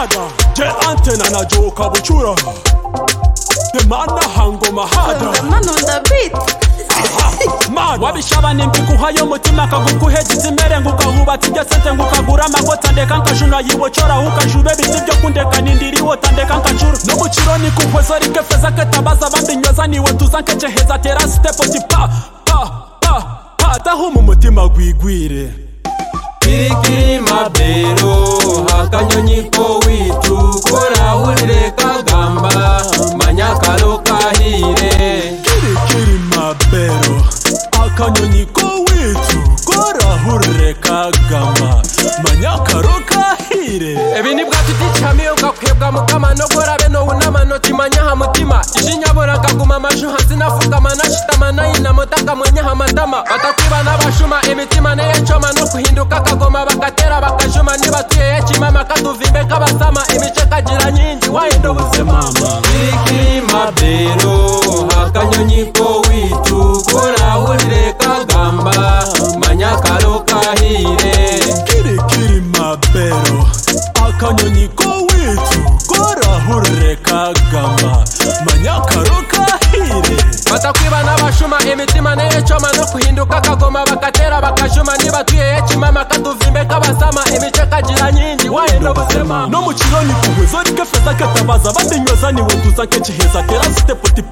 mahada je antena na joka buchura the mana hango mahada man on the beat wabishaba nimbikuhayo mutima kagukuhejiza imere ngukahuba tijya sente ngukagura amagota ndeka nkajuna yibochora ukajube biti byo kundeka nindiriwo tandeka nkajura no muchironi kuhwezo rikefeza ketabaza bambinyoza niwe tuzankeche heza tera step oti pa tahu mu mutima gwigwire kirikiri mabero akanyonyi ko witu kora urire kagamba manyakaro kahire kirikiri mabero akanyonyi ko witu kora urire kagamba manyakaro kahire ebini bwatiti cyamiyo ngakwebwa mukama no gorabe no unama no timanya ha mutima ishinyabora kaguma amashu hasi nafuka manashitama nayina motaka mwenya hamatama batakwiba n'abashuma imitima neyecoma no kuhinduka kagoma bakatera bakajuma nibatuye yekimama katuvimbe kabasama imice kagira nyingi wahenda ubuzima kirikiri mabero akanyonyi ko witu kora urire kagamba manyakaro kahire kirikiri mabero akanyonyi ko witu kora urire kagamba manyakaro kahire batakwiba n'abashuma imitima neyecoma no kuhinduka kagoma bakatera bakajuma nibatuye yekimama katuvimbe kabasama imice kagira nyingi wahenda ubuzima no muchironi kuhwezo rikefeza ketabaza bambinyoza niwe tuzankeche heza tera step oti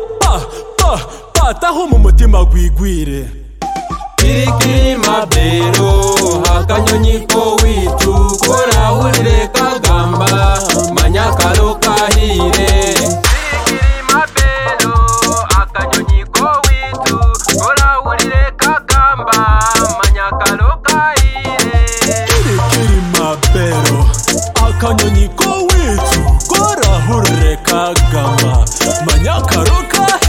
pa tahu mu mutima gwigwire kirikiri mabero akanyonyi ko witu kora urire kagamba manyakaro kahire kirikiri mabero akanyonyi ko witu kora urire kagamba manyakaro kahire kirikiri mabero akanyonyi ko witu kora urire kagamba manyakaro kahire